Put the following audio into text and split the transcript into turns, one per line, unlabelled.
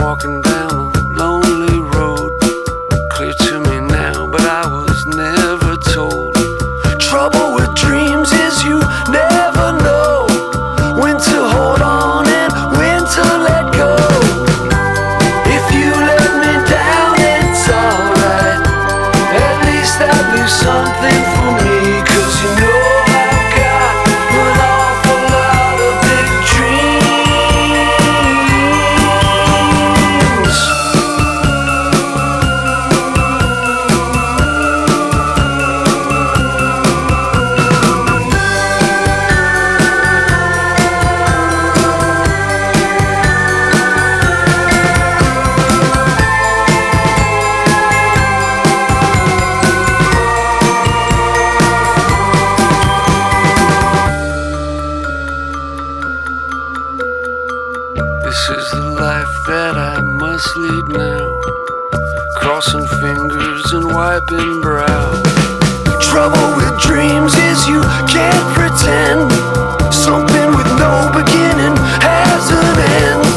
walking down a lonely road. Clear to me now, but I was never told. Trouble with dreams is you never know when to hold on and when to let go. If you let me down, it's alright. At least I'll leave something for me, 'cause you know I've got an awful lot of big dreams. This is the life that I must lead now, crossing fingers and wiping brow. Trouble with dreams is you can't pretend something with no beginning has an end.